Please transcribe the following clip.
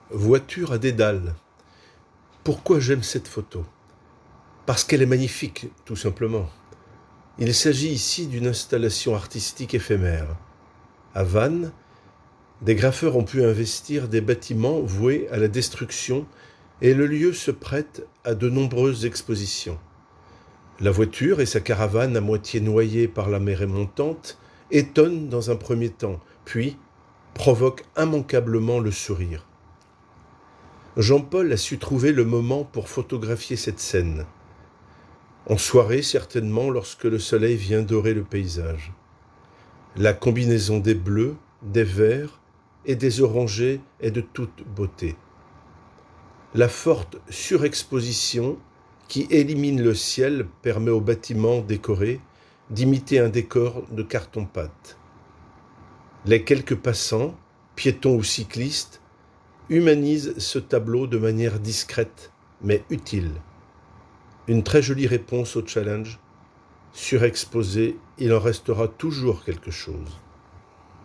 Voiture à dédale. Pourquoi j'aime cette photo ? Parce qu'elle est magnifique, tout simplement. Il s'agit ici d'une installation artistique éphémère. À Vannes, des graffeurs ont pu investir des bâtiments voués à la destruction et le lieu se prête à de nombreuses expositions. La voiture et sa caravane à moitié noyée par la mer montante étonnent dans un premier temps, puis provoquent immanquablement le sourire. Jean-Paul a su trouver le moment pour photographier cette scène. En soirée certainement lorsque le soleil vient dorer le paysage. La combinaison des bleus, des verts et des orangés est de toute beauté. La forte surexposition qui élimine le ciel permet aux bâtiments décorés d'imiter un décor de carton-pâte. Les quelques passants, piétons ou cyclistes, humanisent ce tableau de manière discrète mais utile. Une très jolie réponse au challenge. Surexposé, il en restera toujours quelque chose.